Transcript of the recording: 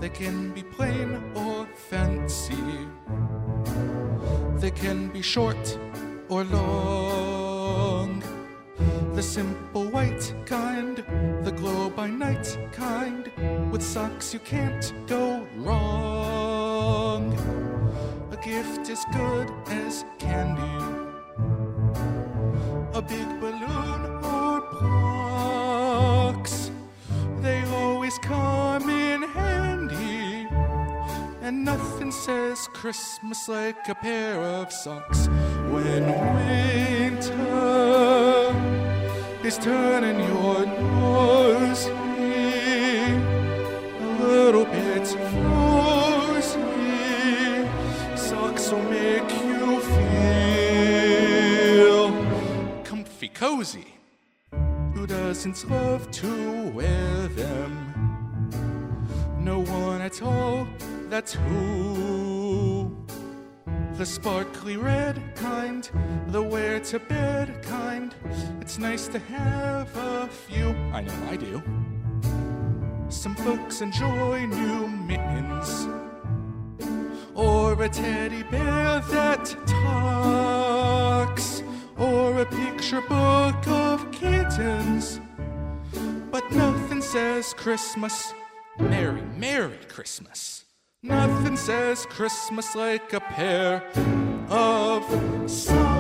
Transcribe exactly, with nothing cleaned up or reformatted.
They can be plain or fancy. They can be short or long. The simple white kind, the glow by night kind. With socks you can't go wrong. A gift as good as candy. A big balloon or box. They always come in handy. And nothing says Christmas like a pair of socks. When winter is turning your nose, a little bit frozen, socks will make you feel comfy, cozy. Who doesn't love to wear them? No one at all, that's who. The sparkly red kind, the wear to bed kind. It's nice to have a few, I know I do. Some folks enjoy new mittens, or a teddy bear that talks, or a picture book of kittens. But nothing says Christmas, Merry, Merry Christmas. Nothing says Christmas like a pair of socks.